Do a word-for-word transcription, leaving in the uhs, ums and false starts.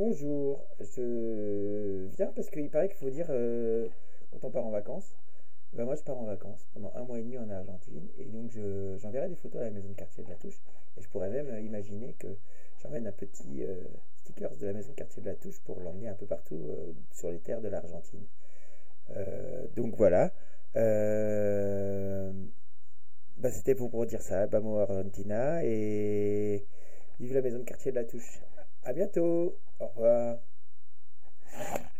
bonjour, je viens parce qu'il paraît qu'il faut dire euh, quand on part en vacances. Ben moi je pars en vacances pendant un mois et demi en Argentine et donc je, j'enverrai des photos à la maison de quartier de la Touche et je pourrais même euh, imaginer que j'emmène un petit euh, stickers de la maison de quartier de la Touche pour l'emmener un peu partout euh, sur les terres de l'Argentine. Euh, donc voilà. Euh, bah, c'était pour, pour dire ça, Bamo Argentina et vive la maison de quartier de la Touche. À bientôt. Au revoir.